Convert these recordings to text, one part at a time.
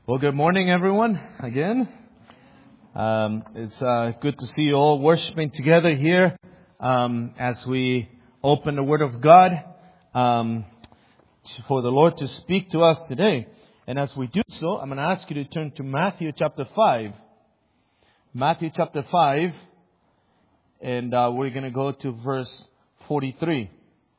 Well, good morning, everyone, again. It's good to see you all worshiping together here as we open the Word of God for the Lord to speak to us today. And as we do so, I'm going to ask you to turn to Matthew chapter 5. Matthew chapter 5, and we're going to go to verse 43.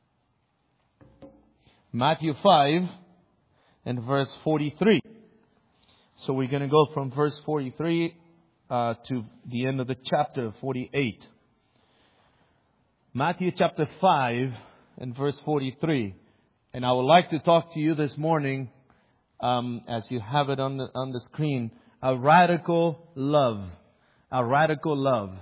Matthew 5 and verse 43. So we're going to go from verse 43 to the end of the chapter, 48. Matthew chapter 5 and verse 43. And I would like to talk to you this morning, as you have it on the screen, a radical love. A radical love.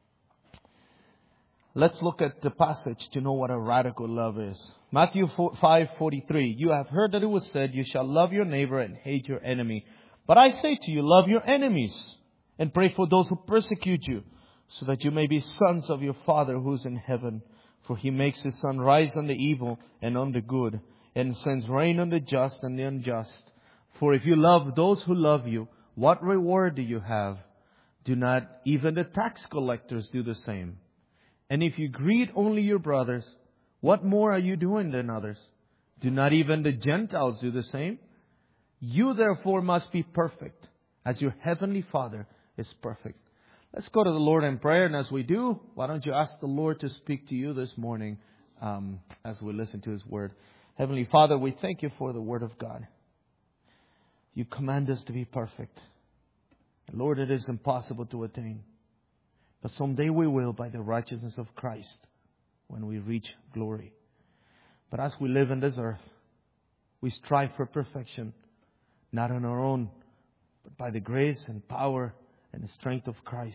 Let's look at the passage to know what a radical love is. Matthew 5:43. You have heard that it was said, you shall love your neighbor and hate your enemy. But I say to you, love your enemies and pray for those who persecute you, so that you may be sons of your Father who is in heaven. For He makes His sun rise on the evil and on the good, and sends rain on the just and the unjust. For if you love those who love you, what reward do you have? Do not even the tax collectors do the same? And if you greet only your brothers, what more are you doing than others? Do not even the Gentiles do the same? You therefore must be perfect, as your heavenly Father is perfect. Let's go to the Lord in prayer. And as we do, why don't you ask the Lord to speak to you this morning as we listen to His Word. Heavenly Father, we thank You for the Word of God. You command us to be perfect. And Lord, it is impossible to attain. But someday we will by the righteousness of Christ when we reach glory. But as we live in this earth, we strive for perfection. Not on our own, but by the grace and power and the strength of Christ.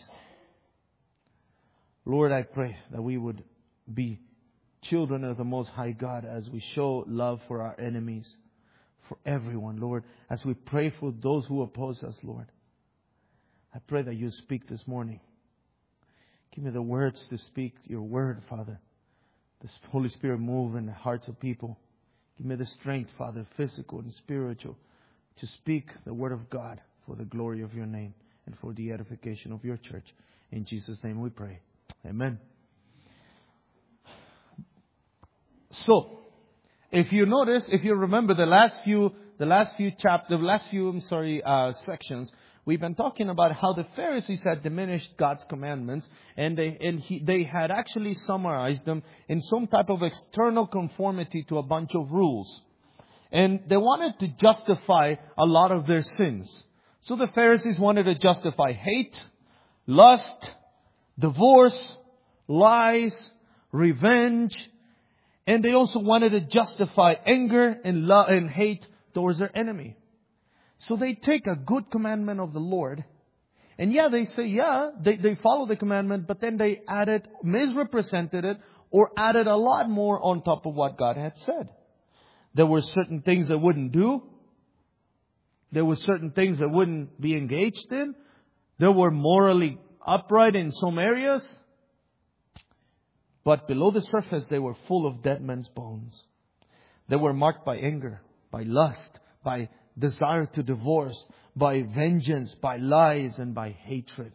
Lord, I pray that we would be children of the Most High God as we show love for our enemies, for everyone, Lord. As we pray for those who oppose us, Lord. I pray that You speak this morning. Give me the words to speak Your word, Father. The Holy Spirit move in the hearts of people. Give me the strength, Father, physical and spiritual, to speak the Word of God for the glory of Your name and for the edification of Your church. In Jesus' name we pray. Amen. So, if you notice, if you remember the last few sections, we've been talking about how the Pharisees had diminished God's commandments, and they had actually summarized them in some type of external conformity to a bunch of rules. And they wanted to justify a lot of their sins. So the Pharisees wanted to justify hate, lust, divorce, lies, revenge. And they also wanted to justify anger and hate towards their enemy. So they take a good commandment of the Lord. And they say, they follow the commandment, but then they misrepresented it, or added a lot more on top of what God had said. There were certain things they wouldn't do. There were certain things they wouldn't be engaged in. They were morally upright in some areas. But below the surface, they were full of dead men's bones. They were marked by anger, by lust, by desire to divorce, by vengeance, by lies, and by hatred.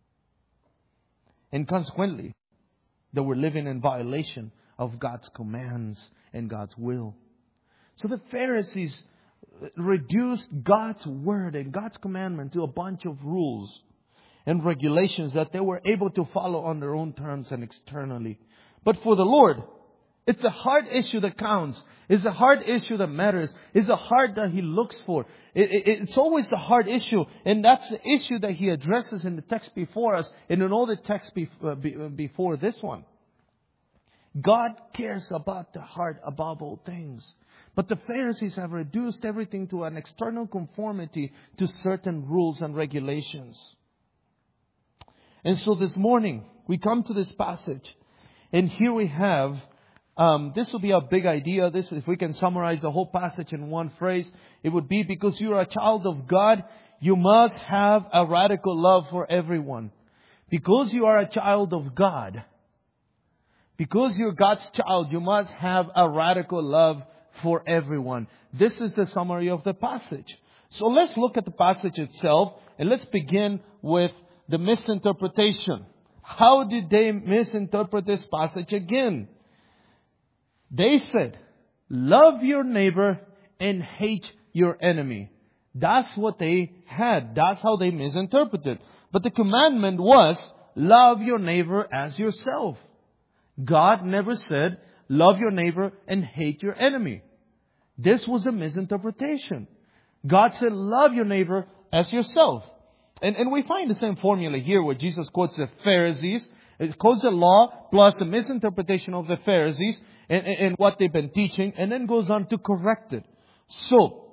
And consequently, they were living in violation of God's commands and God's will. So the Pharisees reduced God's word and God's commandment to a bunch of rules and regulations that they were able to follow on their own terms and externally. But for the Lord, it's a hard issue that counts. It's a hard issue that matters. It's a heart that He looks for. It's always a hard issue. And that's the issue that He addresses in the text before us and in all the texts before this one. God cares about the heart above all things. But the Pharisees have reduced everything to an external conformity to certain rules and regulations. And so this morning, we come to this passage. And here we have, this will be a big idea. If we can summarize the whole passage in one phrase, it would be, because you are a child of God, you must have a radical love for everyone. Because you are a child of God, because you're God's child, you must have a radical love for everyone. This is the summary of the passage. So let's look at the passage itself, and let's begin with the misinterpretation. How did they misinterpret this passage again? They said, love your neighbor and hate your enemy. That's what they had. That's how they misinterpreted. But the commandment was, love your neighbor as yourself. God never said, love your neighbor and hate your enemy. This was a misinterpretation. God said, love your neighbor as yourself. And we find the same formula here where Jesus quotes the Pharisees. It quotes the law plus the misinterpretation of the Pharisees and what they've been teaching, and then goes on to correct it. So,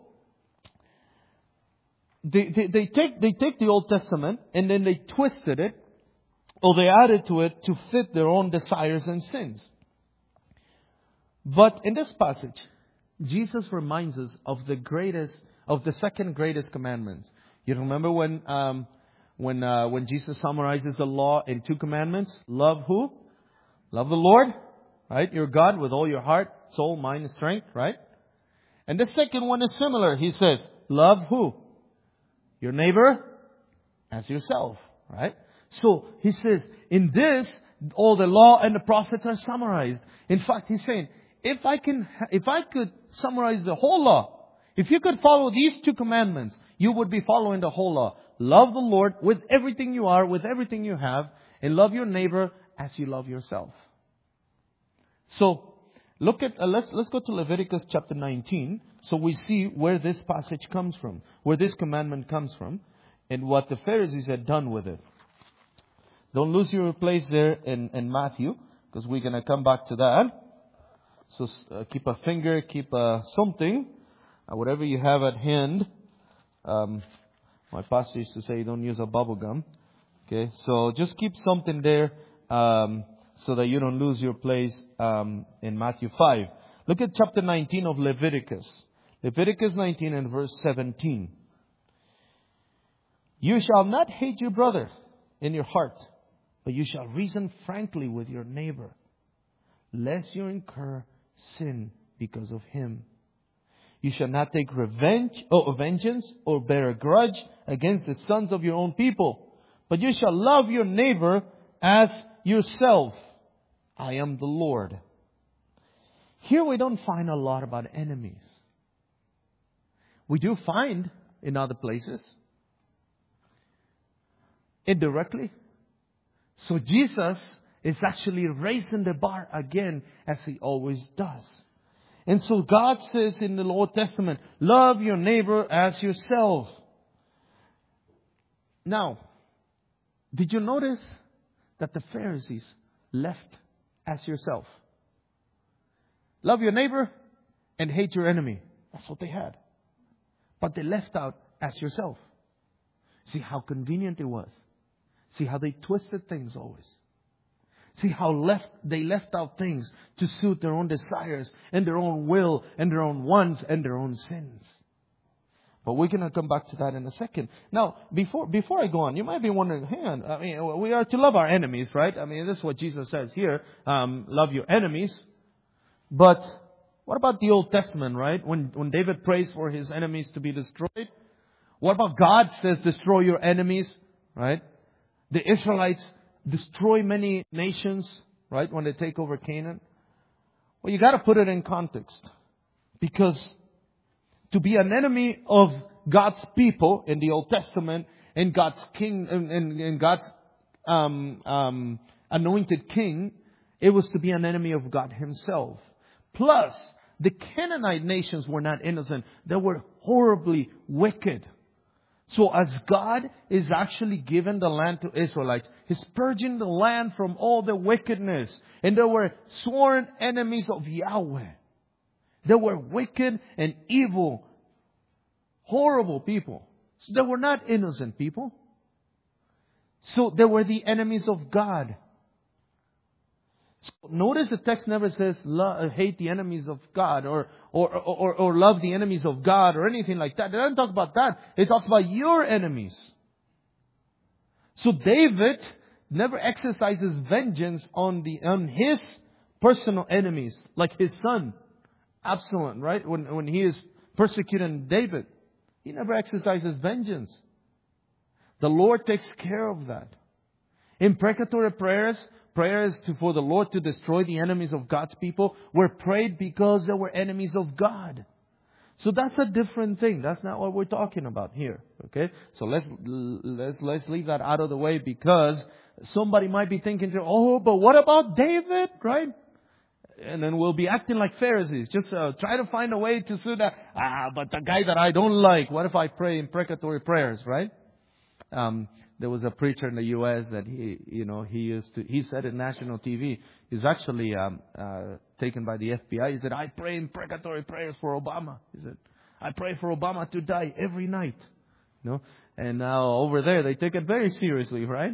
they take the Old Testament and then they twisted it, or they added to it to fit their own desires and sins. But in this passage, Jesus reminds us of the second greatest commandments. You remember when Jesus summarizes the law in 2 commandments? Love who? Love the Lord, right? Your God with all your heart, soul, mind, and strength, right? And the second one is similar. He says, love who? Your neighbor as yourself, right? So he says, in this, all the law and the prophets are summarized. In fact, he's saying, if I could summarize the whole law, if you could follow these 2 commandments, you would be following the whole law. Love the Lord with everything you are, with everything you have, and love your neighbor as you love yourself. So, look at let's go to Leviticus chapter 19, so we see where this passage comes from, where this commandment comes from, and what the Pharisees had done with it. Don't lose your place there in Matthew, because we're going to come back to that. So keep a finger, keep something, whatever you have at hand. My pastor used to say, don't use a bubble gum. Okay, so just keep something there so that you don't lose your place in Matthew 5. Look at chapter 19 of Leviticus. Leviticus 19 and verse 17. You shall not hate your brother in your heart, but you shall reason frankly with your neighbor, lest you incur sin because of him. You shall not take vengeance or bear a grudge against the sons of your own people, but you shall love your neighbor as yourself. I am the Lord. Here we don't find a lot about enemies. We do find in other places, indirectly. So Jesus is actually raising the bar again, as He always does. And so God says in the Old Testament, love your neighbor as yourself. Now, did you notice that the Pharisees left as yourself? Love your neighbor and hate your enemy. That's what they had. But they left out as yourself. See how convenient it was. See how they twisted things always. See how they left out things to suit their own desires and their own will and their own wants and their own sins. But we're going to come back to that in a second. Now, before I go on, you might be wondering, hang on, I mean, we are to love our enemies, right? I mean, this is what Jesus says here, love your enemies. But what about the Old Testament, right? When David prays for his enemies to be destroyed, what about God says, destroy your enemies, right? The Israelites destroy many nations, right, when they take over Canaan. Well, you got to put it in context. Because to be an enemy of God's people in the Old Testament, in God's king, in God's anointed king, it was to be an enemy of God Himself. Plus, the Canaanite nations were not innocent. They were horribly wicked. So as God is actually giving the land to Israelites, He's purging the land from all the wickedness. And they were sworn enemies of Yahweh. They were wicked and evil, horrible people. So they were not innocent people. So they were the enemies of God. So notice the text never says hate the enemies of God or love the enemies of God or anything like that. It doesn't talk about that. It talks about your enemies. So David never exercises vengeance on his personal enemies, like his son Absalom, right? When he is persecuting David, He never exercises vengeance. The Lord takes care of that. Imprecatory prayers for the Lord to destroy the enemies of God's people, were prayed because they were enemies of God. So that's a different thing. That's not what we're talking about here. Okay? So let's leave that out of the way, because somebody might be thinking, but what about David? Right? And then we'll be acting like Pharisees. Just try to find a way to say that. But the guy that I don't like, what if I pray imprecatory prayers? Right? There was a preacher in the U.S. that he said in national TV, he's actually taken by the FBI. He said, I pray imprecatory prayers for Obama. He said, I pray for Obama to die every night. And now over there, they take it very seriously, right?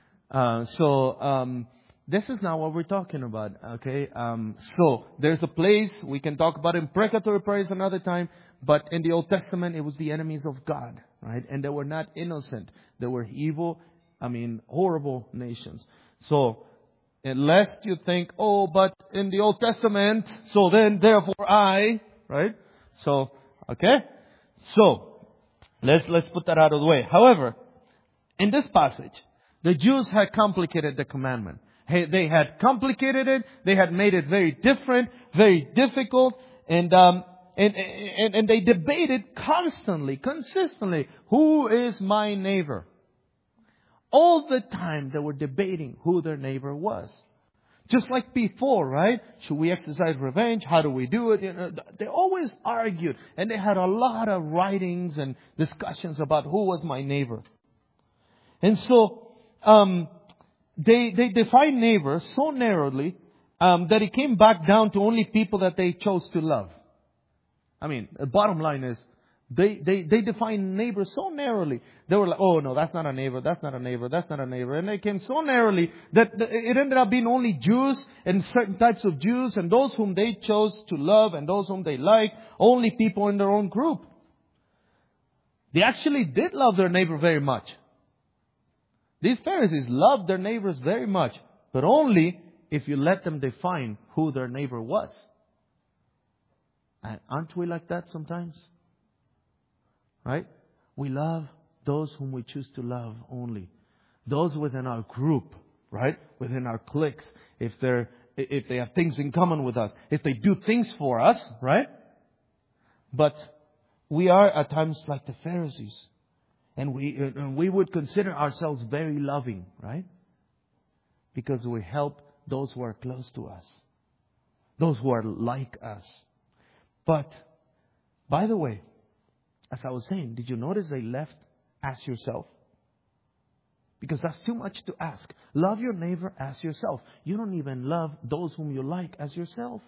This is not what we're talking about, okay? So there's a place, we can talk about imprecatory prayers another time, but in the Old Testament, it was the enemies of God, right? And they were not innocent. They were evil, horrible nations. So, unless you think, but in the Old Testament, so then, therefore I, right? So, okay? So, let's put that out of the way. However, in this passage, the Jews had complicated the commandment. They had complicated it. They had made it very different, very difficult, and they debated constantly, consistently, who is my neighbor? All the time they were debating who their neighbor was. Just like before, right? Should we exercise revenge? How do we do it? They always argued, and they had a lot of writings and discussions about who was my neighbor. And so, they defined neighbor so narrowly that it came back down to only people that they chose to love. The bottom line is, they defined neighbor so narrowly. They were like, oh no, that's not a neighbor, that's not a neighbor, that's not a neighbor. And they came so narrowly that it ended up being only Jews and certain types of Jews, and those whom they chose to love and those whom they liked, only people in their own group. They actually did love their neighbor very much. These Pharisees loved their neighbors very much, but only if you let them define who their neighbor was. Aren't we like that sometimes? Right? We love those whom we choose to love only. Those within our group, right? Within our cliques. If they have things in common with us. If they do things for us, right? But we are at times like the Pharisees. And we would consider ourselves very loving, right? Because we help those who are close to us. Those who are like us. But, by the way, as I was saying, did you notice they left as yourself? Because that's too much to ask. Love your neighbor as yourself. You don't even love those whom you like as yourself.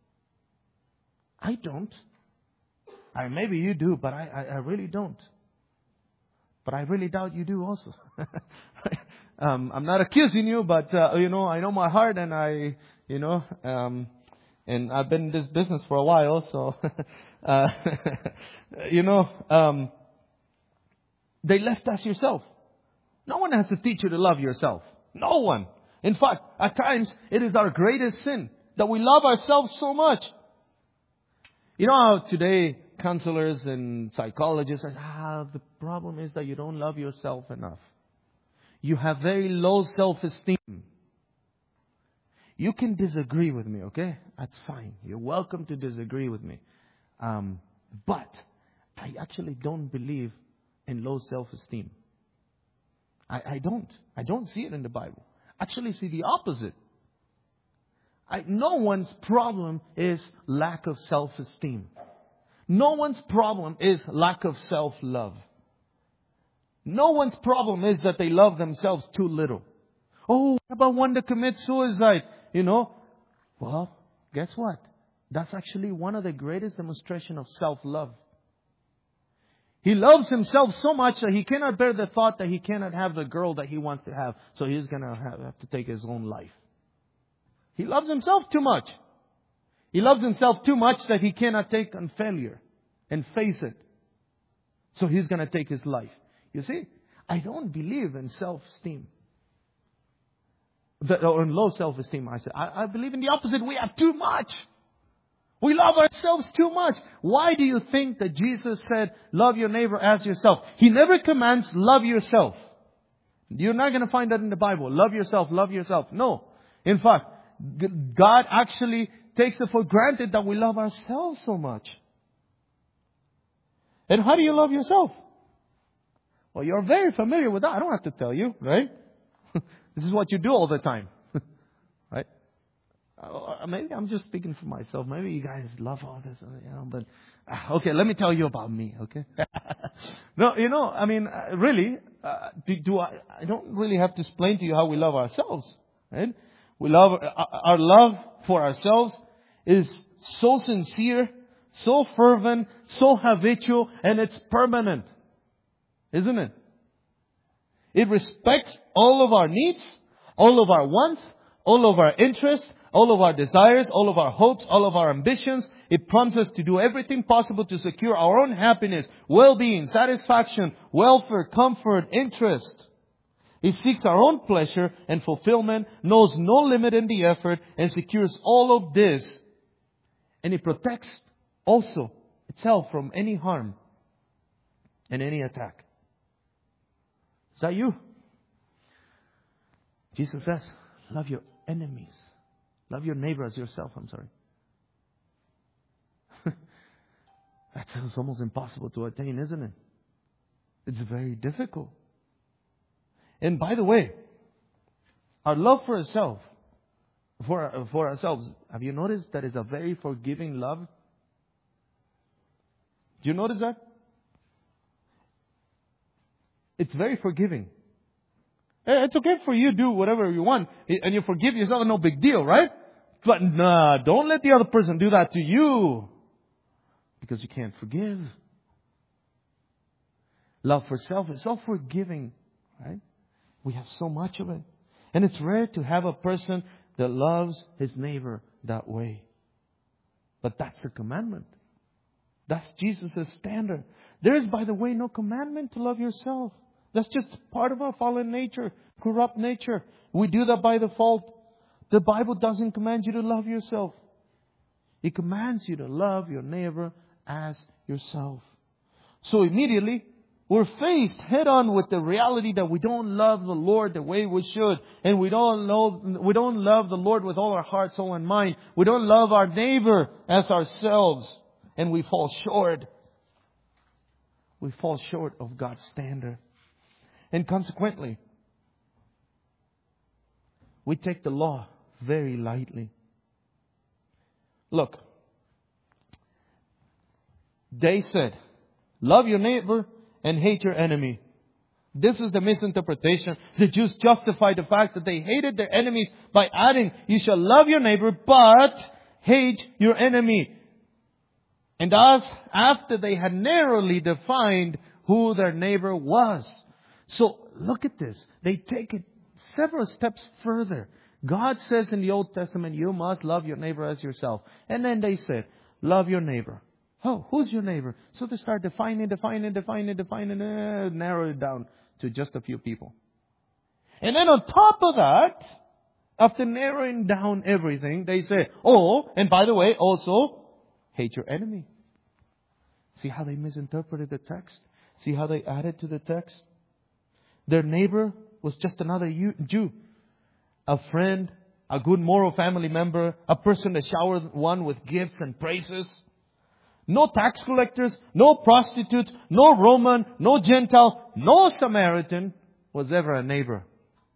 I don't. Maybe you do, but I really don't. But I really doubt you do also. I'm not accusing you, but, I know my heart, and and I've been in this business for a while, so, they left us yourself. No one has to teach you to love yourself. No one. In fact, at times, it is our greatest sin that we love ourselves so much. You know how today counselors and psychologists are, the problem is that you don't love yourself enough. You have very low self-esteem. You can disagree with me, okay? That's fine. You're welcome to disagree with me. But I actually don't believe in low self-esteem. I don't. I don't see it in the Bible. I actually see the opposite. No one's problem is lack of self-esteem. No one's problem is lack of self-love. No one's problem is that they love themselves too little. Oh, what about one that commits suicide? Well, guess what? That's actually one of the greatest demonstrations of self-love. He loves himself so much that he cannot bear the thought that he cannot have the girl that he wants to have. So he's going to have to take his own life. He loves himself too much. He loves himself too much that he cannot take on failure and face it. So he's going to take his life. You see, I don't believe in self-esteem. Or in low self-esteem, I said. I believe in the opposite. We have too much. We love ourselves too much. Why do you think that Jesus said, love your neighbor as yourself? He never commands, love yourself. You're not going to find that in the Bible. Love yourself, love yourself. No. In fact, God actually takes it for granted that we love ourselves so much. And how do you love yourself? Well, you're very familiar with that. I don't have to tell you, right? This is what you do all the time. Right? Maybe I'm just speaking for myself. Maybe you guys love all this, but okay, let me tell you about me, okay? No, really, I don't really have to explain to you how we love ourselves, right? We love, our love for ourselves is so sincere, so fervent, so habitual, and it's permanent. Isn't it? It respects all of our needs, all of our wants, all of our interests, all of our desires, all of our hopes, all of our ambitions. It prompts us to do everything possible to secure our own happiness, well-being, satisfaction, welfare, comfort, interest. It seeks our own pleasure and fulfillment, knows no limit in the effort, and secures all of this. And it protects also itself from any harm and any attack. Is that you? Jesus says, love your enemies. Love your neighbor as yourself, That's almost impossible to attain, isn't it? It's very difficult. And by the way, our love for ourselves, have you noticed that it's a very forgiving love? Do you notice that? It's very forgiving. It's okay for you to do whatever you want. And you forgive yourself, no big deal, right? But don't let the other person do that to you. Because you can't forgive. Love for self is so forgiving, right? We have so much of it. And it's rare to have a person that loves his neighbor that way. But that's the commandment. That's Jesus' standard. There is, by the way, no commandment to love yourself. That's just part of our fallen nature, corrupt nature. We do that by default. The Bible doesn't command you to love yourself. It commands you to love your neighbor as yourself. So immediately, we're faced head on with the reality that we don't love the Lord the way we should. And we don't love the Lord with all our heart, soul, and mind. We don't love our neighbor as ourselves. And we fall short. We fall short of God's standard. And consequently, we take the law very lightly. Look, they said, love your neighbor and hate your enemy. This is the misinterpretation. The Jews justified the fact that they hated their enemies by adding, you shall love your neighbor, but hate your enemy. And thus, after they had narrowly defined who their neighbor was. So, look at this. They take it several steps further. God says in the Old Testament, you must love your neighbor as yourself. And then they said, love your neighbor. Oh, who's your neighbor? So they start defining, narrow it down to just a few people. And then on top of that, after narrowing down everything, they say, oh, and by the way, also, hate your enemy. See how they misinterpreted the text? See how they added to the text? Their neighbor was just another Jew. A friend, a good moral family member, a person that showered one with gifts and praises. No tax collectors, no prostitutes, no Roman, no Gentile, no Samaritan was ever a neighbor.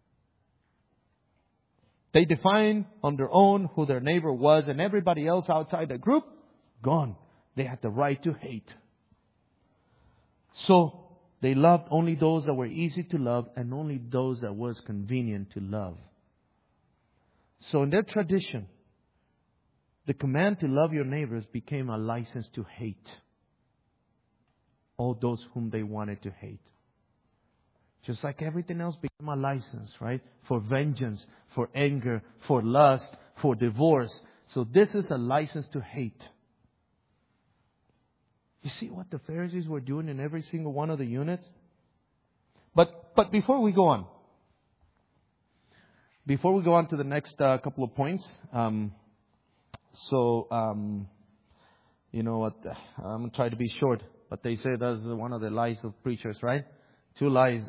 They defined on their own who their neighbor was, and everybody else outside the group, gone. They had the right to hate. So, they loved only those that were easy to love and only those that was convenient to love. So in their tradition, the command to love your neighbors became a license to hate all those whom they wanted to hate. Just like everything else became a license, right? For vengeance, for anger, for lust, for divorce. So this is a license to hate. You see what the Pharisees were doing in every single one of the units? But before we go on to the next couple of points, You know what? I'm going to try to be short, but they say that's one of the lies of preachers, right? 2 lies.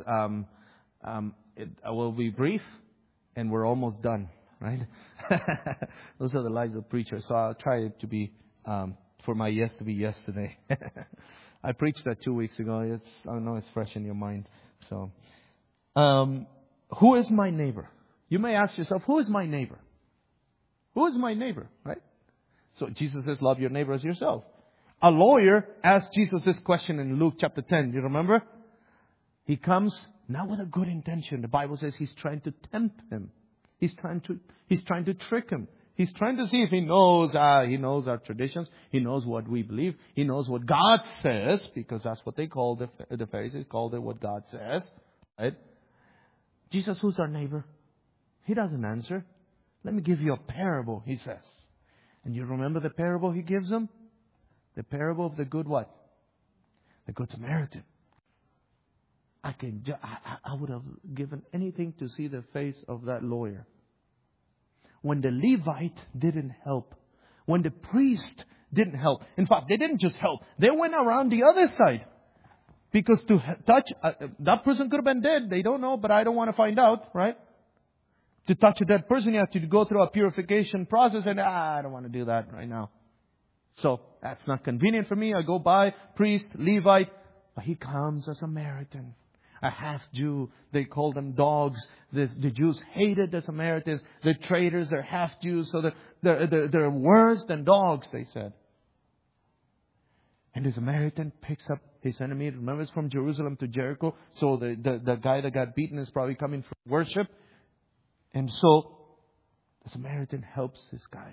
I will be brief, and we're almost done, right? Those are the lies of preachers. So I'll try to be, for my yes to be yes today. I preached that 2 weeks ago. I know it's fresh in your mind. So, who is my neighbor? You may ask yourself, who is my neighbor? Who is my neighbor, right? So Jesus says, love your neighbor as yourself. A lawyer asked Jesus this question in Luke chapter 10. Do you remember? He comes not with a good intention. The Bible says he's trying to tempt him. He's trying to trick him. He's trying to see if he knows our traditions. He knows what we believe. He knows what God says, because that's what they call the Pharisees called it what God says. Right? Jesus, who's our neighbor? He doesn't answer. Let me give you a parable, he says. And you remember the parable he gives them? The parable of the good what? The Good Samaritan. I would have given anything to see the face of that lawyer. When the Levite didn't help. When the priest didn't help. In fact, they didn't just help. They went around the other side. Because to touch, that person could have been dead. They don't know, but I don't want to find out, right? To touch a dead person, you have to go through a purification process. And I don't want to do that right now. So that's not convenient for me. I go by, priest, Levite. But he comes a Samaritan. A half-Jew. They call them dogs. The Jews hated the Samaritans. The traders are half-Jews. So they're worse than dogs, they said. And the Samaritan picks up his enemy. Remember, it's from Jerusalem to Jericho. So the guy that got beaten is probably coming from worship. And so the Samaritan helps this guy.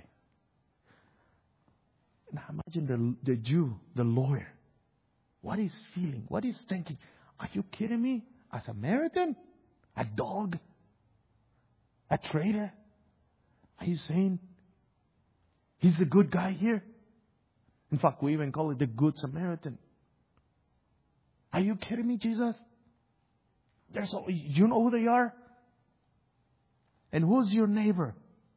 Now imagine the Jew, the lawyer. What he's feeling, what he's thinking. Are you kidding me? A Samaritan? A dog? A traitor? Are you saying he's a good guy here? In fact, we even call it the Good Samaritan. Are you kidding me, Jesus? You know who they are? And who's your neighbor?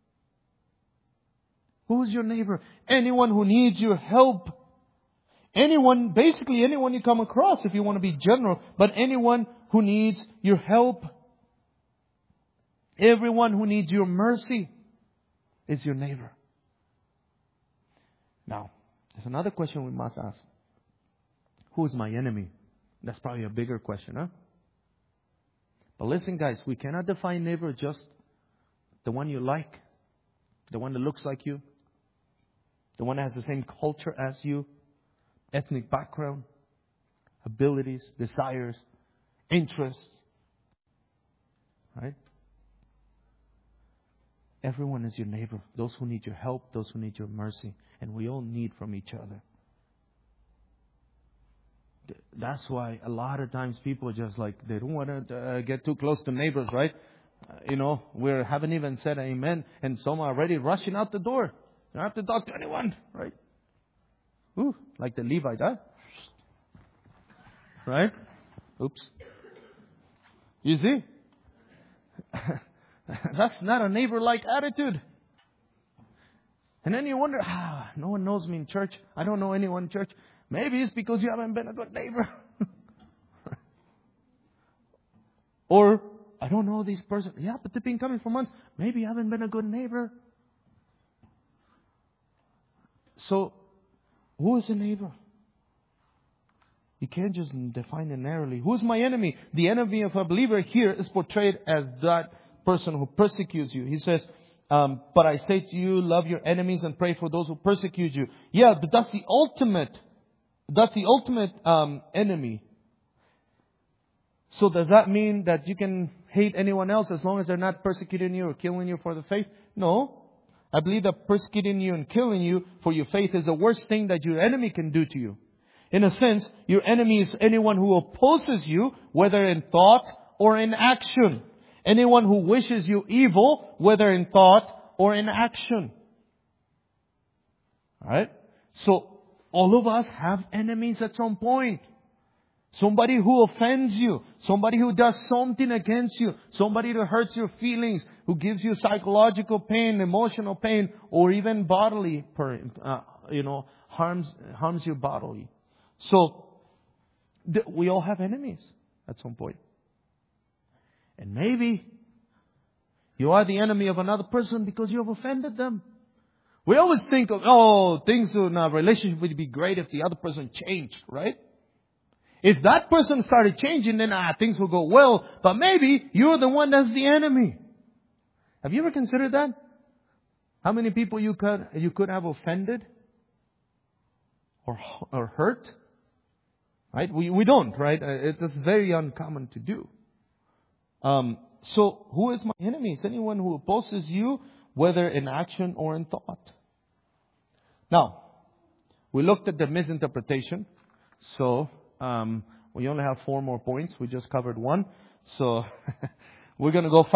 Who's your neighbor? Anyone who needs your help. Basically anyone you come across, if you want to be general, but anyone who needs your help. Everyone who needs your mercy is your neighbor. Now, there's another question we must ask. Who is my enemy? That's probably a bigger question, huh? But listen, guys, we cannot define neighbor just the one you like, the one that looks like you, the one that has the same culture as you, ethnic background, abilities, desires, interests. Right? Everyone is your neighbor. Those who need your help, those who need your mercy. And we all need from each other. That's why a lot of times people just they don't want to get too close to neighbors, right? We haven't even said amen. And some are already rushing out the door. They don't have to talk to anyone, right? Ooh, like the Levite, huh? Right? Oops. You see? That's not a neighbor-like attitude. And then you wonder, no one knows me in church. I don't know anyone in church. Maybe it's because you haven't been a good neighbor. Or, I don't know this person. Yeah, but they've been coming for months. Maybe you haven't been a good neighbor. So, who is a neighbor? You can't just define it narrowly. Who is my enemy? The enemy of a believer here is portrayed as that person who persecutes you. He says, but I say to you, love your enemies and pray for those who persecute you. Yeah, but that's the ultimate enemy. So does that mean that you can hate anyone else as long as they're not persecuting you or killing you for the faith? No. I believe that persecuting you and killing you for your faith is the worst thing that your enemy can do to you. In a sense, your enemy is anyone who opposes you, whether in thought or in action. Anyone who wishes you evil, whether in thought or in action. Alright? So, all of us have enemies at some point. Somebody who offends you. Somebody who does something against you. Somebody who hurts your feelings. Who gives you psychological pain, emotional pain, or even bodily, harms you bodily. So, we all have enemies at some point. And maybe you are the enemy of another person because you have offended them. We always think of, things in a relationship would be great if the other person changed, right? If that person started changing, then things will go well. But maybe you're the one that's the enemy. Have you ever considered that? How many people you could have offended or hurt? Right? We don't, right? It's very uncommon to do. So who is my enemy? It's anyone who opposes you, whether in action or in thought. Now, we looked at the misinterpretation. So, we only have 4 more points. We just covered 1. So, we're going to go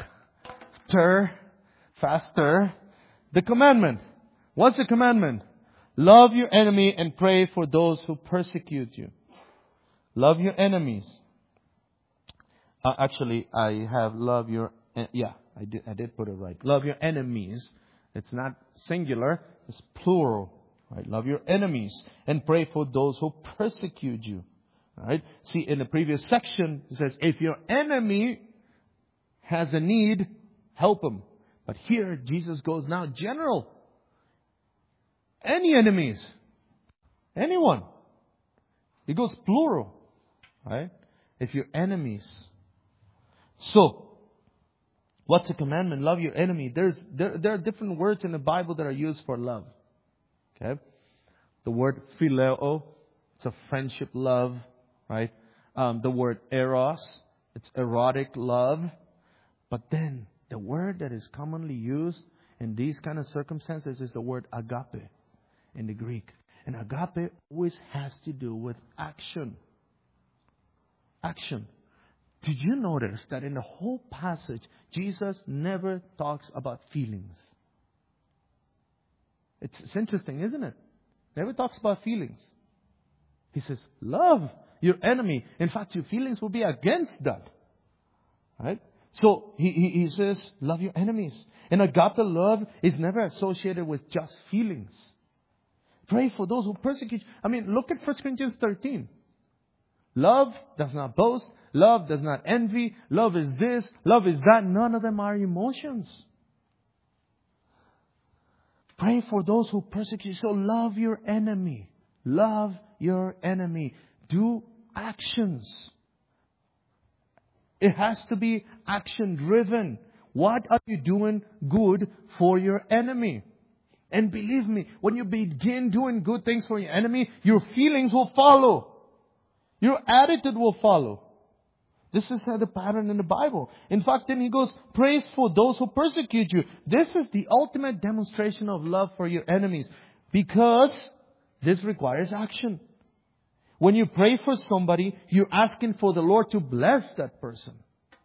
faster. The commandment. What's the commandment? Love your enemy and pray for those who persecute you. Love your enemies. Actually, I have love your... I did put it right. Love your enemies. It's not singular. It's plural. Right? Love your enemies and pray for those who persecute you. Right? See, in the previous section, it says, if your enemy has a need, help him. But here, Jesus goes now general. Any enemies. Anyone. He goes plural. Right? If your enemies. So, what's the commandment? Love your enemy. There are different words in the Bible that are used for love. Okay? The word phileo, it's a friendship love, right? The word eros, it's erotic love. But then, the word that is commonly used in these kind of circumstances is the word agape in the Greek. And agape always has to do with action. Action. Did you notice that in the whole passage, Jesus never talks about feelings? It's interesting, isn't it? Never talks about feelings. He says, love your enemy. In fact, your feelings will be against that. Right? So, he says, love your enemies. And agape love is never associated with just feelings. Pray for those who persecute you. I mean, look at 1 Corinthians 13. Love does not boast. Love does not envy. Love is this. Love is that. None of them are emotions. Pray for those who persecute you. So love your enemy. Love your enemy. Do actions. It has to be action driven. What are you doing good for your enemy? And believe me, when you begin doing good things for your enemy, your feelings will follow. Your attitude will follow. This is the pattern in the Bible. In fact, then he goes, praise for those who persecute you. This is the ultimate demonstration of love for your enemies. Because this requires action. When you pray for somebody, you're asking for the Lord to bless that person.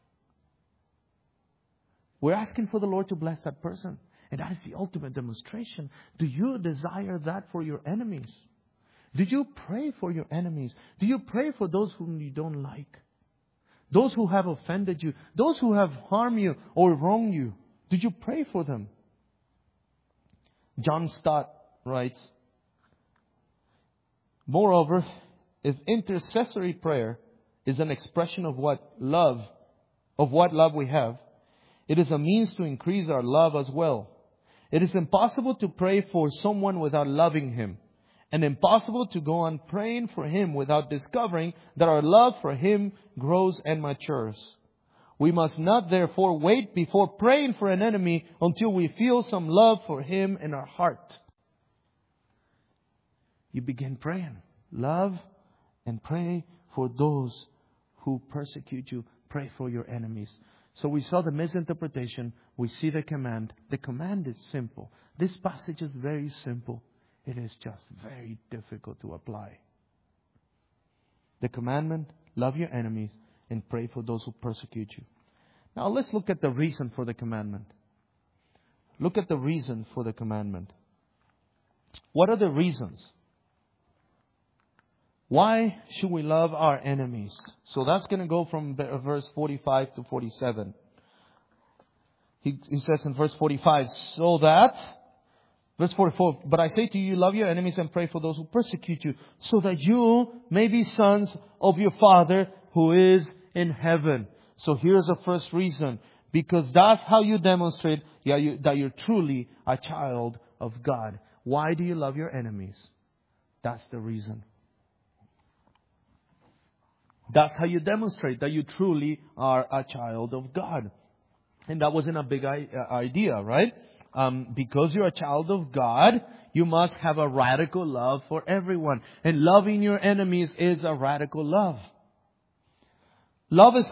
We're asking for the Lord to bless that person. And that is the ultimate demonstration. Do you desire that for your enemies? Do you pray for your enemies? Do you pray for those whom you don't like? Those who have offended you? Those who have harmed you or wronged you? Did you pray for them? John Stott writes, moreover, if intercessory prayer is an expression of what love we have, it is a means to increase our love as well. It is impossible to pray for someone without loving him, and impossible to go on praying for him without discovering that our love for him grows and matures. We must not therefore wait before praying for an enemy until we feel some love for him in our heart. You begin praying. Love and pray for those who persecute you. Pray for your enemies. So we saw the misinterpretation. We see the command. The command is simple. This passage is very simple. It is just very difficult to apply. The commandment, love your enemies and pray for those who persecute you. Now let's look at the reason for the commandment. Look at the reason for the commandment. What are the reasons? Why should we love our enemies? So that's going to go from verse 45 to 47. He says in verse 45, so that Verse 44, but I say to you, love your enemies and pray for those who persecute you, so that you may be sons of your Father who is in heaven. So here's the first reason. Because that's how you demonstrate that you're truly a child of God. Why do you love your enemies? That's the reason. That's how you demonstrate that you truly are a child of God. And that wasn't a big idea, right? Because you're a child of God, you must have a radical love for everyone. And loving your enemies is a radical love. Love is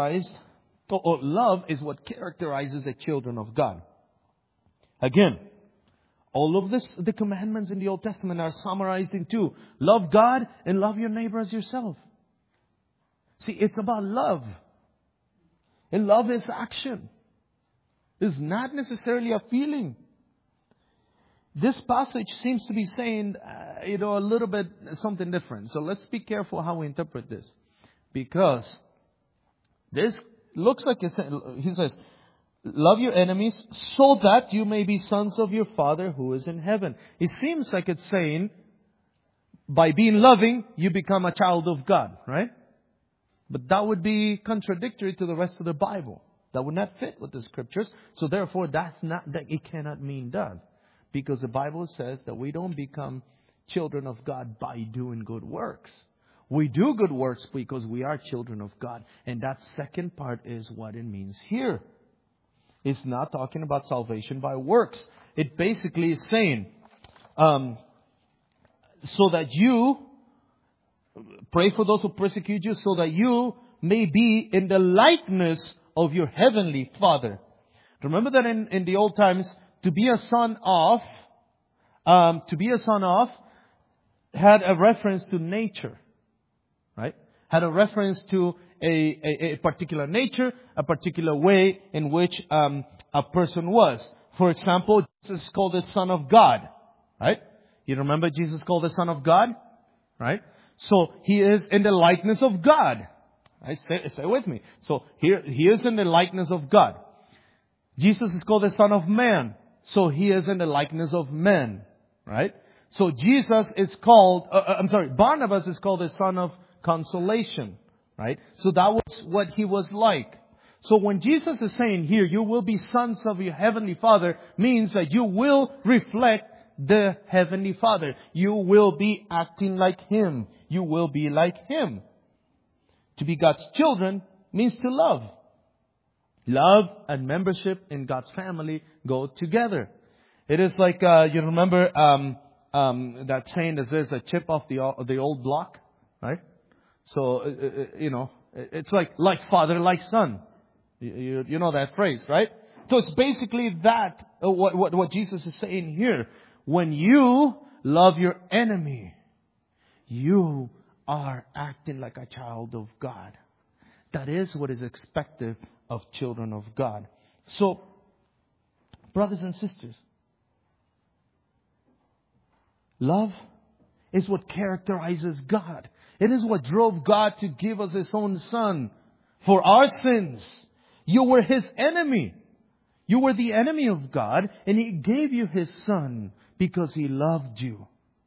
what characterizes the children of God. Again, all of the commandments in the Old Testament are summarized in two. Love God and love your neighbor as yourself. See, it's about love. And love is action. It's not necessarily a feeling. This passage seems to be saying, a little bit something different. So let's be careful how we interpret this. Because this looks like he says, love your enemies so that you may be sons of your Father who is in heaven. It seems like it's saying, by being loving, you become a child of God, right? But that would be contradictory to the rest of the Bible. That would not fit with the Scriptures. So therefore, it cannot mean that. Because the Bible says that we don't become children of God by doing good works. We do good works because we are children of God. And that second part is what it means here. It's not talking about salvation by works. It basically is saying, so that you pray for those who persecute you, so that you may be in the likeness of your heavenly Father. Remember that in the old times, to be a son of had a reference to nature, right? Had a reference to a particular nature, a particular way in which a person was. For example, Jesus is called the Son of God, right? You remember Jesus called the Son of God, right? So He is in the likeness of God. Right? Stay with me. So here He is in the likeness of God. Jesus is called the Son of Man. So He is in the likeness of men. Right? So Jesus is called, Barnabas is called the son of consolation. Right? So that was what he was like. So when Jesus is saying here, you will be sons of your heavenly Father, means that you will reflect the heavenly Father. You will be acting like Him. You will be like Him. To be God's children means to love. Love and membership in God's family go together. It is like, you remember that saying that there's a chip off the old block, right? So, it's like father, like son. You know that phrase, right? So it's basically that, what Jesus is saying here. When you love your enemy, you are acting like a child of God. That is what is expected of children of God. So, brothers and sisters, love is what characterizes God. It is what drove God to give us His own Son for our sins. You were His enemy. You were the enemy of God, and He gave you His Son because He loved you.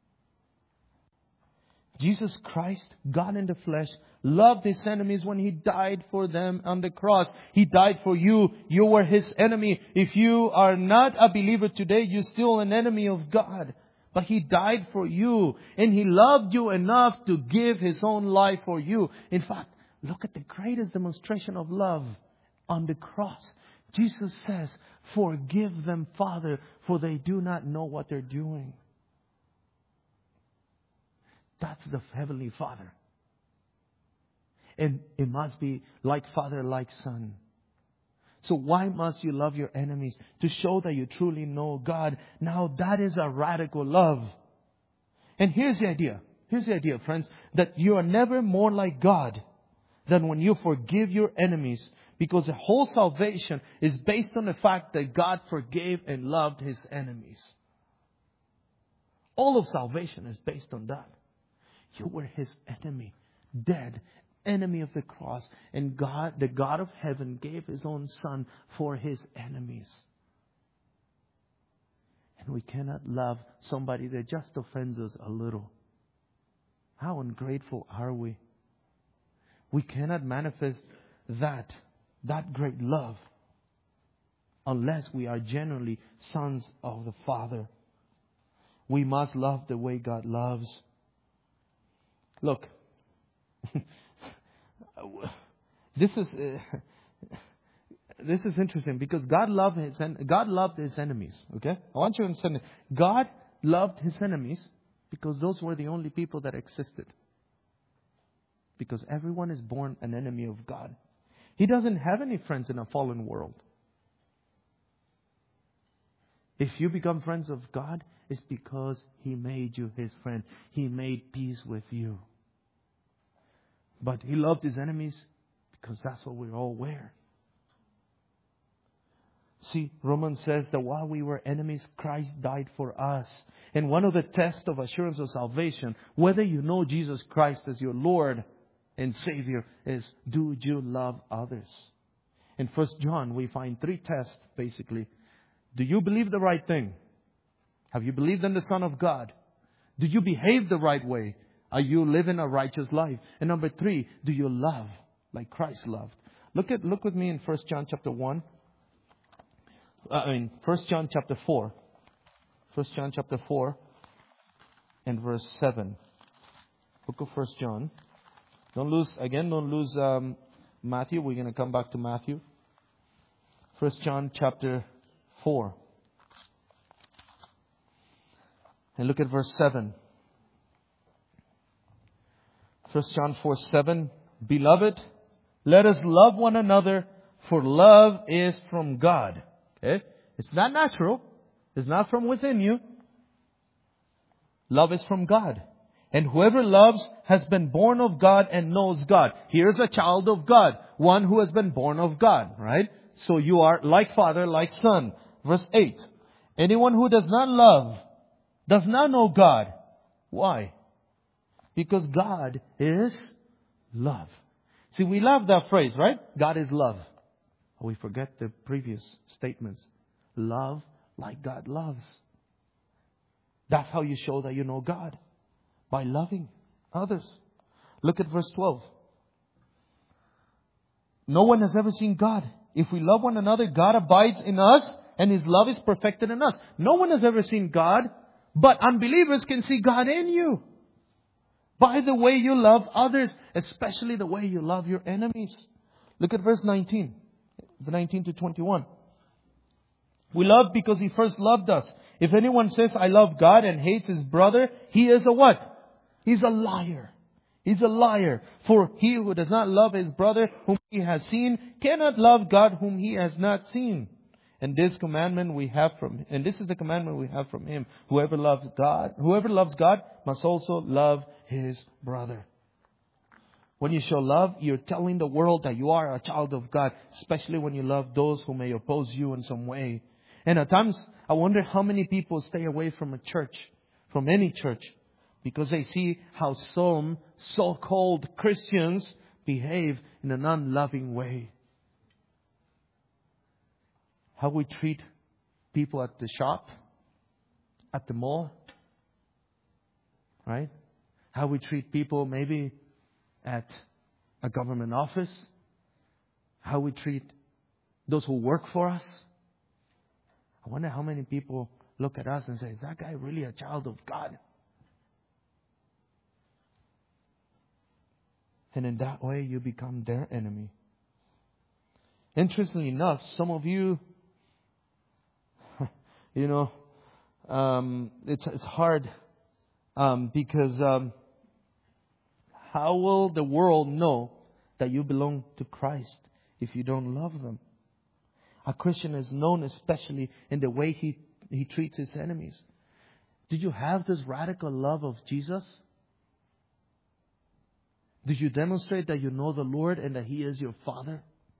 Jesus Christ, God in the flesh, loved His enemies when He died for them on the cross. He died for you. You were His enemy. If you are not a believer today, you're still an enemy of God. But He died for you. And He loved you enough to give His own life for you. In fact, look at the greatest demonstration of love on the cross. Jesus says, "Forgive them, Father, for they do not know what they're doing." That's the Heavenly Father. And it must be like Father, like Son. So why must you love your enemies? To show that you truly know God. Now that is a radical love. And here's the idea. Here's the idea, friends. That you are never more like God than when you forgive your enemies. Because the whole salvation is based on the fact that God forgave and loved His enemies. All of salvation is based on that. You were His enemy, dead, enemy of the cross. And God, the God of heaven, gave His own Son for His enemies. And we cannot love somebody that just offends us a little. How ungrateful are we? We cannot manifest that great love unless we are genuinely sons of the Father. We must love the way God loves. Look, this is interesting because God loved His enemies. Okay, I want you to understand. God loved His enemies because those were the only people that existed. Because everyone is born an enemy of God. He doesn't have any friends in a fallen world. If you become friends of God, it's because He made you His friend. He made peace with you. But He loved His enemies because that's what we all were. See, Romans says that while we were enemies, Christ died for us. And one of the tests of assurance of salvation, whether you know Jesus Christ as your Lord and Savior, is do you love others? In 1 John, we find 3 tests, basically. Do you believe the right thing? Have you believed in the Son of God? Do you behave the right way? Are you living a righteous life? And number 3, do you love like Christ loved? Look with me in 1 John chapter 1. 1 John chapter 4. 1 John chapter 4 and verse 7. Book of 1 John. Don't lose Matthew. We're going to come back to Matthew. 1 John chapter 4. And look at verse 7. 1 John 4:7. Beloved, let us love one another, for love is from God. Okay? It's not natural. It's not from within you. Love is from God. And whoever loves has been born of God and knows God. Here's a child of God. One who has been born of God. Right? So you are like father, like son. Verse 8. Anyone who does not love does not know God. Why? Because God is love. See, we love that phrase, right? God is love. We forget the previous statements. Love like God loves. That's how you show that you know God. By loving others. Look at verse 12. No one has ever seen God. If we love one another, God abides in us and His love is perfected in us. No one has ever seen God, but unbelievers can see God in you. By the way you love others, especially the way you love your enemies. Look at verse 19. 19 to 21. We love because He first loved us. If anyone says, I love God and hates his brother, he is a what? He's a liar. He's a liar. For he who does not love his brother whom he has seen cannot love God whom he has not seen. And this is the commandment we have from Him. Whoever loves God must also love his brother. When you show love, you're telling the world that you are a child of God, especially when you love those who may oppose you in some way. And at times, I wonder how many people stay away from a church, from any church, because they see how some so-called Christians behave in an unloving way. How we treat people at the shop, at the mall, right? How we treat people maybe at a government office. How we treat those who work for us. I wonder how many people look at us and say, is that guy really a child of God? And in that way, you become their enemy. Interestingly enough, some of you, it's hard because how will the world know that you belong to Christ if you don't love them? A Christian is known especially in the way he treats his enemies. Did you have this radical love of Jesus? Did you demonstrate that you know the Lord and that He is your Father?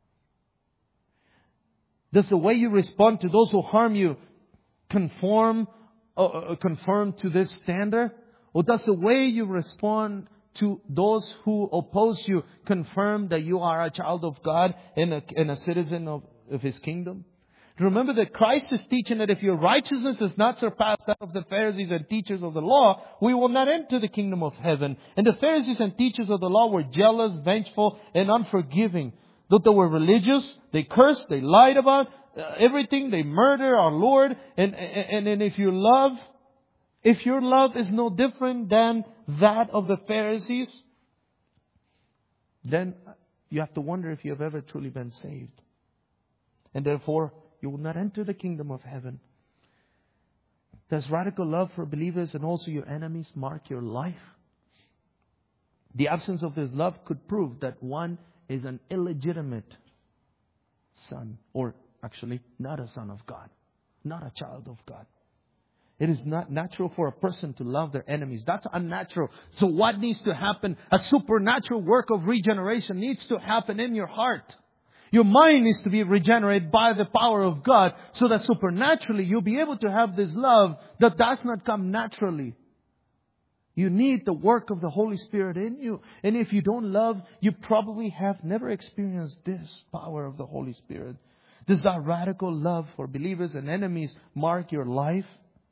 Does the way you respond to those who harm you conform to this standard? Or does the way you respond to those who oppose you confirm that you are a child of God and a citizen of His kingdom? Remember that Christ is teaching that if your righteousness does not surpass that of the Pharisees and teachers of the law, we will not enter the kingdom of heaven. And the Pharisees and teachers of the law were jealous, vengeful, and unforgiving. Though they were religious, they cursed, they lied about everything, they murder our Lord. And if your love is no different than that of the Pharisees, then you have to wonder if you have ever truly been saved. And therefore, you will not enter the kingdom of heaven. Does radical love for believers and also your enemies mark your life? The absence of this love could prove that one is an illegitimate son, or actually not a son of God, not a child of God. It is not natural for a person to love their enemies. That's unnatural. So what needs to happen? A supernatural work of regeneration needs to happen in your heart. Your mind needs to be regenerated by the power of God, so that supernaturally you'll be able to have this love that does not come naturally. You need the work of the Holy Spirit in you. And if you don't love, you probably have never experienced this power of the Holy Spirit. Does that radical love for believers and enemies mark your life?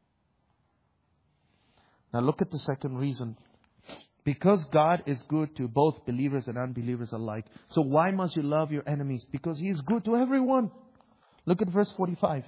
Now look at the second reason. Because God is good to both believers and unbelievers alike. So why must you love your enemies? Because He is good to everyone. Look at verse 45.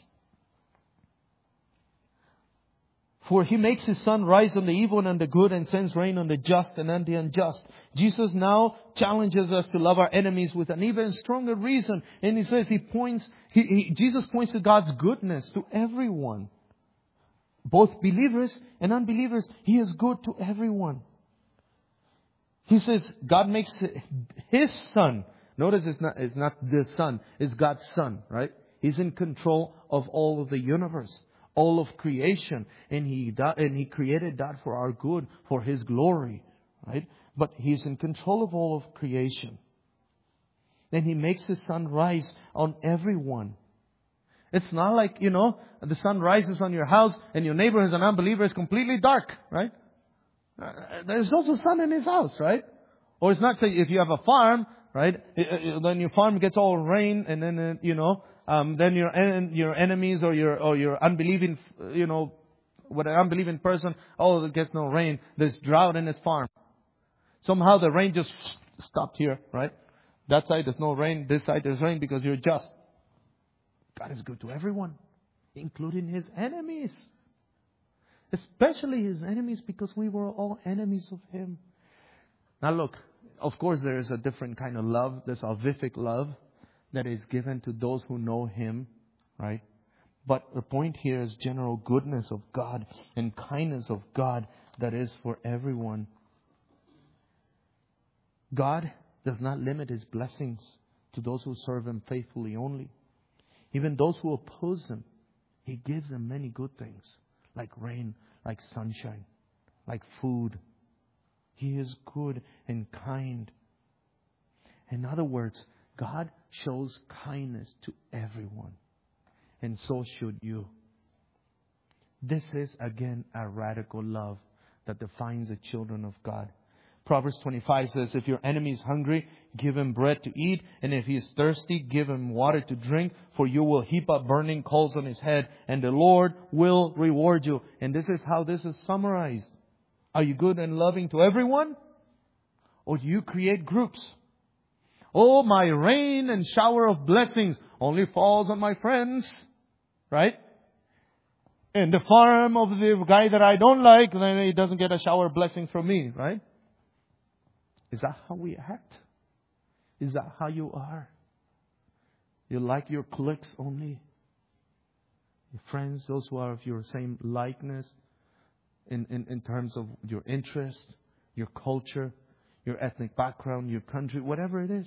For He makes His sun rise on the evil and on the good, and sends rain on the just and on the unjust. Jesus now challenges us to love our enemies with an even stronger reason. And He says Jesus points to God's goodness to everyone. Both believers and unbelievers. He is good to everyone. He says God makes His Son. Notice it's not the Son. It's God's Son, right? He's in control of all of the universe, all of creation. And He created that for our good, for His glory, right? But He's in control of all of creation. And He makes His sun rise on everyone. It's not like, the sun rises on your house and your neighbor is an unbeliever. It's completely dark, right? There's also sun in his house, right? Or it's not say if you have a farm, right? Then your farm gets all rain, and then then your enemies or your unbelieving with an unbelieving person, it gets no rain. There's drought in his farm. Somehow the rain just stopped here, right? That side there's no rain. This side there's rain because you're just. God is good to everyone, including His enemies. Especially His enemies, because we were all enemies of Him. Now look, of course there is a different kind of love. There's salvific love that is given to those who know Him, right? But the point here is general goodness of God and kindness of God that is for everyone. God does not limit His blessings to those who serve Him faithfully only. Even those who oppose Him, He gives them many good things, like rain, like sunshine, like food. He is good and kind. In other words, God shows kindness to everyone. And so should you. This is, again, a radical love that defines the children of God. Proverbs 25 says, if your enemy is hungry, give him bread to eat. And if he is thirsty, give him water to drink. For you will heap up burning coals on his head, and the Lord will reward you. And this is how this is summarized. Are you good and loving to everyone? Or do you create groups? Oh, my rain and shower of blessings only falls on my friends. Right? And the farm of the guy that I don't like, then he doesn't get a shower of blessings from me. Right? Is that how we act? Is that how you are? You like your cliques only? Your friends, those who are of your same likeness in terms of your interest, your culture, your ethnic background, your country, whatever it is?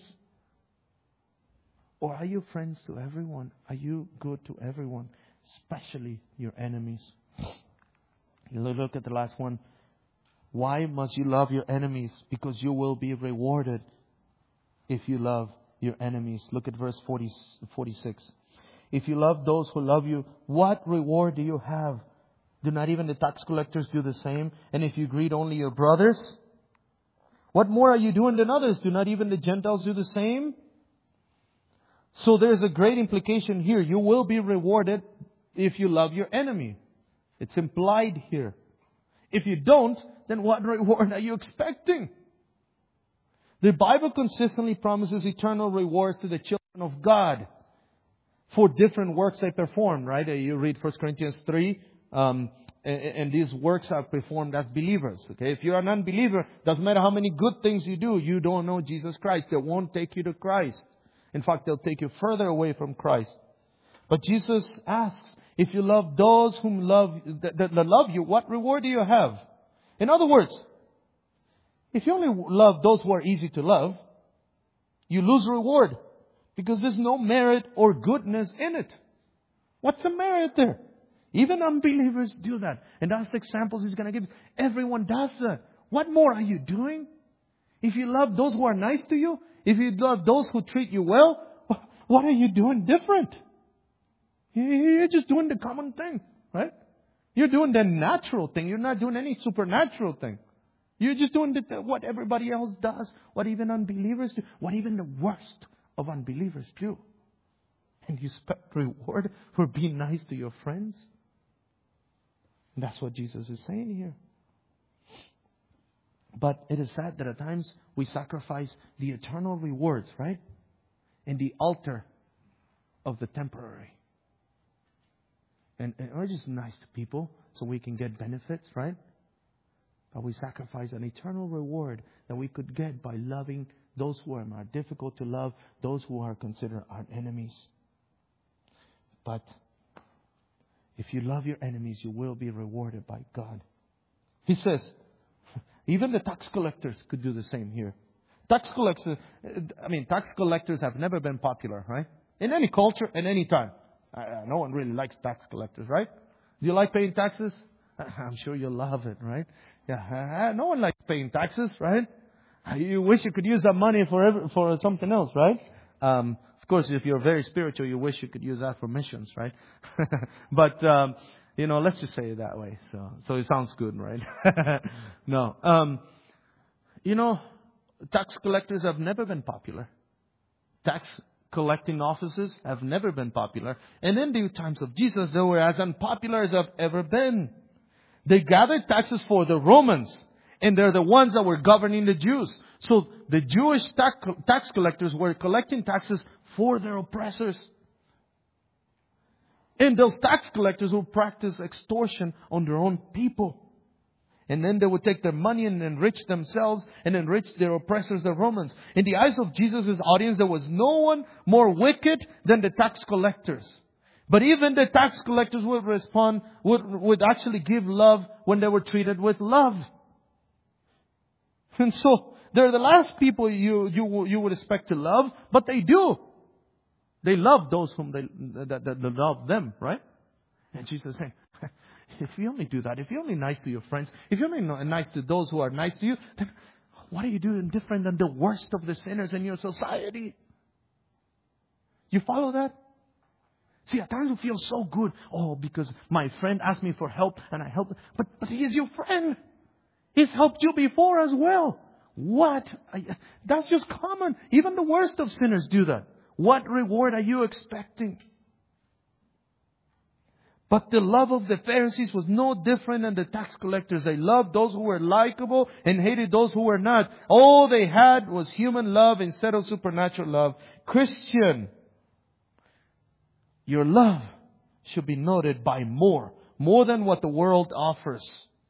Or are you friends to everyone? Are you good to everyone, especially your enemies? You look at the last one. Why must you love your enemies? Because you will be rewarded if you love your enemies. Look at verse 46. If you love those who love you, what reward do you have? Do not even the tax collectors do the same? And if you greet only your brothers, what more are you doing than others? Do not even the Gentiles do the same? So there's a great implication here. You will be rewarded if you love your enemy. It's implied here. If you don't, then what reward are you expecting? The Bible consistently promises eternal rewards to the children of God for different works they perform, right? You read 1 Corinthians 3, and these works are performed as believers. Okay, if you're an unbeliever, doesn't matter how many good things you do, you don't know Jesus Christ. They won't take you to Christ. In fact, they'll take you further away from Christ. But Jesus asks, if you love those whom that love you, what reward do you have? In other words, if you only love those who are easy to love, you lose reward because there's no merit or goodness in it. What's the merit there? Even unbelievers do that. And that's the examples He's going to give. Everyone does that. What more are you doing? If you love those who are nice to you, if you love those who treat you well, what are you doing different? You're just doing the common thing, right? You're doing the natural thing. You're not doing any supernatural thing. You're just doing what everybody else does, what even unbelievers do, what even the worst of unbelievers do. And you expect reward for being nice to your friends? And that's what Jesus is saying here. But it is sad that at times we sacrifice the eternal rewards, right? In the altar of the temporary. And we're just nice to people so we can get benefits, right? But we sacrifice an eternal reward that we could get by loving those who are more difficult to love, those who are considered our enemies. But if you love your enemies, you will be rewarded by God. He says, even the tax collectors could do the same here. Tax collectors have never been popular, right? In any culture, at any time. No one really likes tax collectors, right? Do you like paying taxes? I'm sure you'll love it, right? Yeah, no one likes paying taxes, right? You wish you could use that money for something else, right? Of course, if you're very spiritual, you wish you could use that for missions, right? But let's just say it that way. So it sounds good, right? No. Tax collectors have never been popular. Tax collecting offices have never been popular. And in the times of Jesus, they were as unpopular as have ever been. They gathered taxes for the Romans, and they're the ones that were governing the Jews. So the Jewish tax collectors were collecting taxes for their oppressors. And those tax collectors would practice extortion on their own people. And then they would take their money and enrich themselves and enrich their oppressors, the Romans. In the eyes of Jesus' audience, there was no one more wicked than the tax collectors. But even the tax collectors would respond, would actually give love when they were treated with love. And so, they're the last people you would expect to love, but they do. They love those whom that love them, right? And Jesus is saying, if you only do that, if you're only nice to your friends, if you're only nice to those who are nice to you, then what are you doing different than the worst of the sinners in your society? You follow that? See, at times we feel so good. Oh, because my friend asked me for help and I helped. But he is your friend. He's helped you before as well. What? That's just common. Even the worst of sinners do that. What reward are you expecting? But the love of the Pharisees was no different than the tax collectors. They loved those who were likable and hated those who were not. All they had was human love instead of supernatural love. Christian, your love should be noted by more than what the world offers.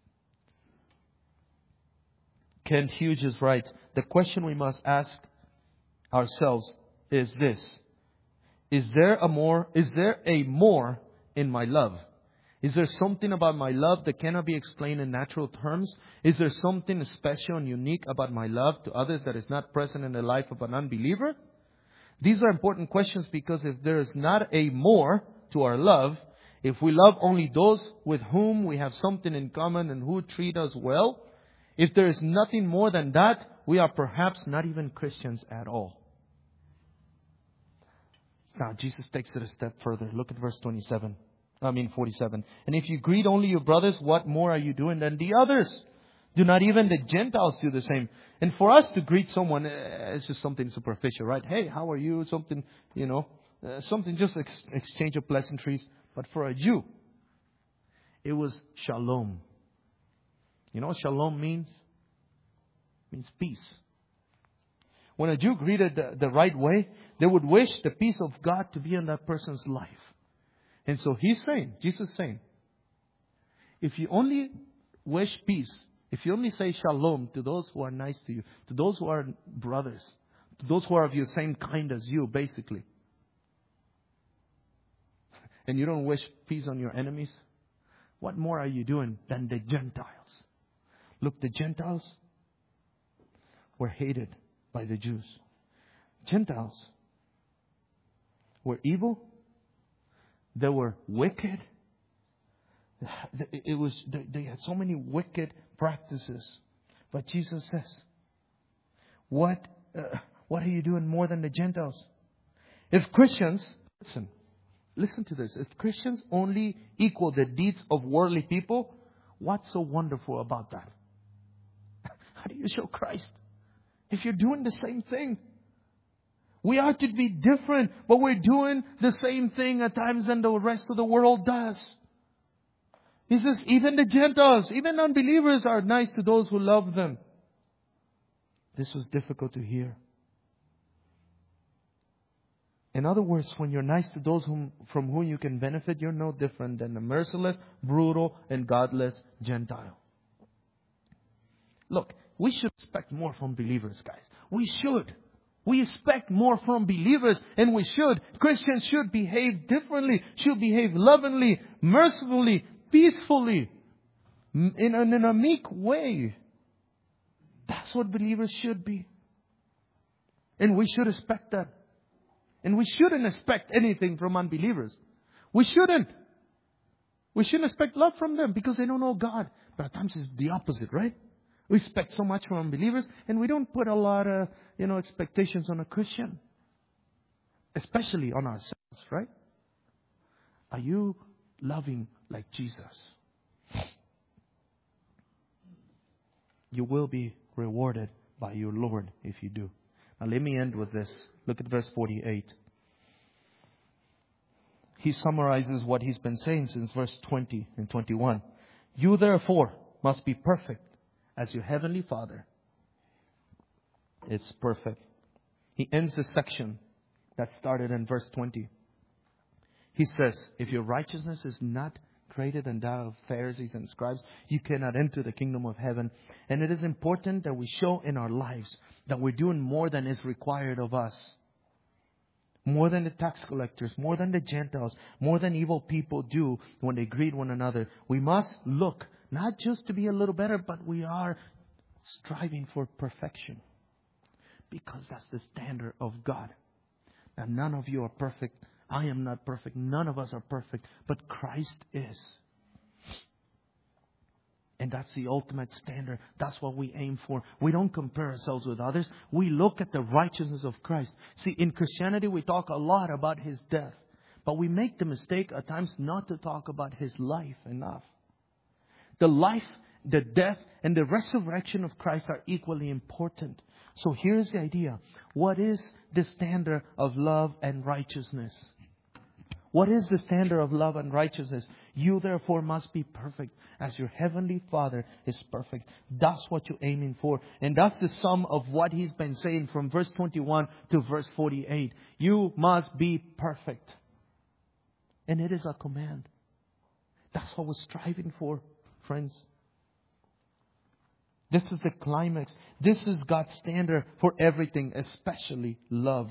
Kent Hughes writes, the question we must ask ourselves is this: Is there a more in my love? Is there something about my love that cannot be explained in natural terms? Is there something special and unique about my love to others that is not present in the life of an unbeliever? These are important questions because if there is not a more to our love, if we love only those with whom we have something in common and who treat us well, if there is nothing more than that, we are perhaps not even Christians at all. Now, Jesus takes it a step further. Look at verse 47. And if you greet only your brothers, what more are you doing than the others? Do not even the Gentiles do the same? And for us to greet someone, it's just something superficial, right? Hey, how are you? Something, something just exchange of pleasantries. But for a Jew, it was shalom. You know what shalom means? It means peace. When a Jew greeted the right way, they would wish the peace of God to be in that person's life. And so Jesus is saying, if you only wish peace, if you only say shalom to those who are nice to you, to those who are brothers, to those who are of your same kind as you, basically, and you don't wish peace on your enemies, what more are you doing than the Gentiles? Look, the Gentiles were hated by the Jews. Gentiles were evil. They were wicked. They had so many wicked practices. But Jesus says, what are you doing more than the Gentiles? If Christians, listen to this. If Christians only equal the deeds of worldly people, what's so wonderful about that? How do you show Christ? If you're doing the same thing. We are to be different, but we're doing the same thing at times than the rest of the world does. He says, even the Gentiles, even unbelievers are nice to those who love them. This was difficult to hear. In other words, when you're nice to those from whom you can benefit, you're no different than the merciless, brutal, and godless Gentile. Look, we should expect more from believers, guys. We should. We expect more from believers, and we should. Christians should behave differently, should behave lovingly, mercifully, peacefully, in a meek way. That's what believers should be. And we should expect that. And we shouldn't expect anything from unbelievers. We shouldn't. We shouldn't expect love from them because they don't know God. But at times it's the opposite, right? We expect so much from unbelievers, and we don't put a lot of, expectations on a Christian. Especially on ourselves, right? Are you loving like Jesus? You will be rewarded by your Lord if you do. Now let me end with this. Look at verse 48. He summarizes what he's been saying since verse 20 and 21. You therefore must be perfect as your heavenly Father is perfect. He ends the section that started in verse 20. He says, if your righteousness is not greater than that of Pharisees and scribes, you cannot enter the kingdom of heaven. And it is important that we show in our lives that we're doing more than is required of us. More than the tax collectors, more than the Gentiles, more than evil people do when they greet one another. We must look not just to be a little better, but we are striving for perfection. Because that's the standard of God. Now, none of you are perfect. I am not perfect. None of us are perfect. But Christ is. And that's the ultimate standard. That's what we aim for. We don't compare ourselves with others. We look at the righteousness of Christ. See, in Christianity, we talk a lot about His death. But we make the mistake at times not to talk about His life enough. The life, the death, and the resurrection of Christ are equally important. So here's the idea. What is the standard of love and righteousness? What is the standard of love and righteousness? You therefore must be perfect as your heavenly Father is perfect. That's what you're aiming for. And that's the sum of what He's been saying from verse 21 to verse 48. You must be perfect. And it is a command. That's what we're striving for, friends. This is the climax. This is God's standard for everything, especially love.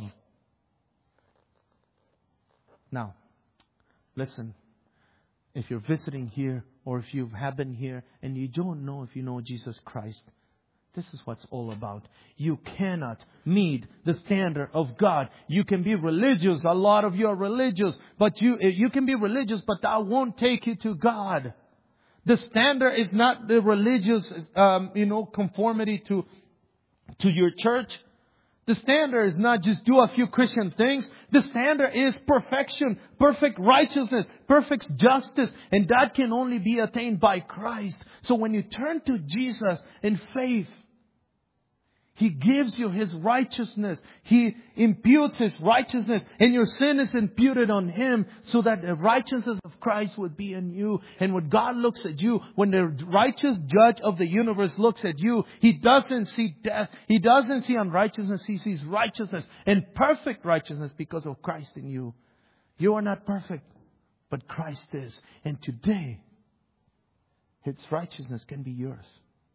Now, listen. If you're visiting here or if you have been here and you don't know if you know Jesus Christ, this is what's all about. You cannot meet the standard of God. You can be religious. A lot of you are religious. But you can be religious, but that won't take you to God. The standard is not the religious, conformity to your church. The standard is not just do a few Christian things. The standard is perfection, perfect righteousness, perfect justice. And that can only be attained by Christ. So when you turn to Jesus in faith, He gives you His righteousness. He imputes His righteousness. And your sin is imputed on Him so that the righteousness of Christ would be in you. And when God looks at you, when the righteous judge of the universe looks at you, He doesn't see death. He doesn't see unrighteousness. He sees righteousness and perfect righteousness because of Christ in you. You are not perfect, but Christ is. And today, His righteousness can be yours.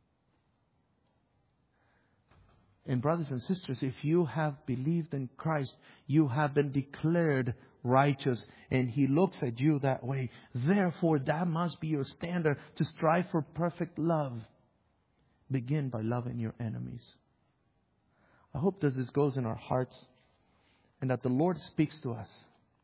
And brothers and sisters, if you have believed in Christ, you have been declared righteous. And He looks at you that way. Therefore, that must be your standard to strive for perfect love. Begin by loving your enemies. I hope that this goes in our hearts and that the Lord speaks to us.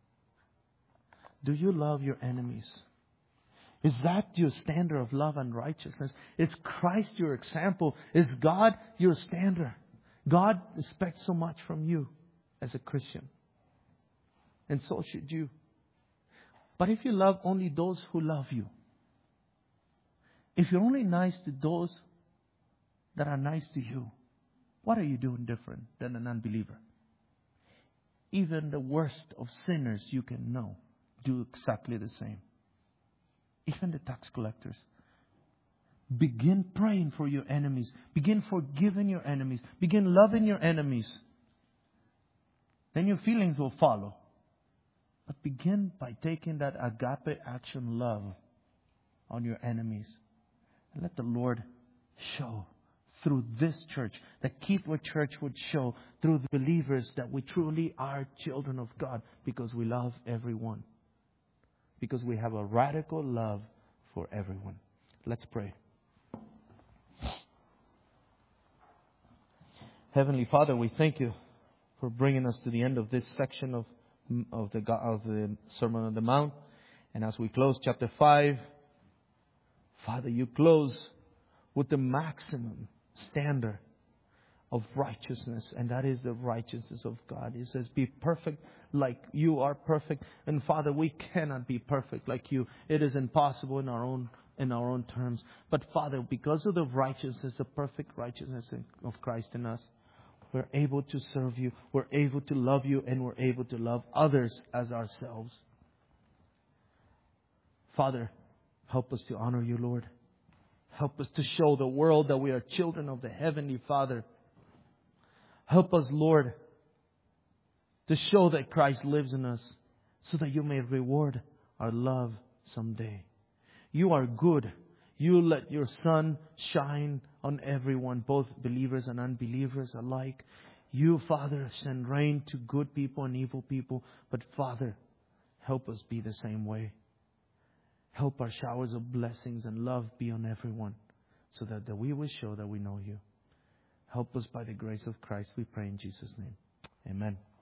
Do you love your enemies? Is that your standard of love and righteousness? Is Christ your example? Is God your standard? God expects so much from you as a Christian. And so should you. But if you love only those who love you, if you're only nice to those that are nice to you, what are you doing different than an unbeliever? Even the worst of sinners you can know do exactly the same. Even the tax collectors. Begin praying for your enemies. Begin forgiving your enemies. Begin loving your enemies. Then your feelings will follow. But begin by taking that agape action love on your enemies. And let the Lord show through this church, the Keithwood Church would show through the believers that we truly are children of God because we love everyone. Because we have a radical love for everyone. Let's pray. Heavenly Father, we thank You for bringing us to the end of this section of the Sermon on the Mount. And as we close chapter 5, Father, You close with the maximum standard of righteousness, and that is the righteousness of God. It says, be perfect like You are perfect. And Father, we cannot be perfect like You. It is impossible in our own terms. But Father, because of the righteousness, the perfect righteousness of Christ in us, we're able to serve You, we're able to love You, and we're able to love others as ourselves. Father, help us to honor You, Lord. Help us to show the world that we are children of the Heavenly Father. Help us, Lord, to show that Christ lives in us so that You may reward our love someday. You are good. You let Your sun shine on everyone, both believers and unbelievers alike. You, Father, send rain to good people and evil people. But Father, help us be the same way. Help our showers of blessings and love be on everyone so that we will show that we know You. Help us by the grace of Christ, we pray in Jesus' name. Amen.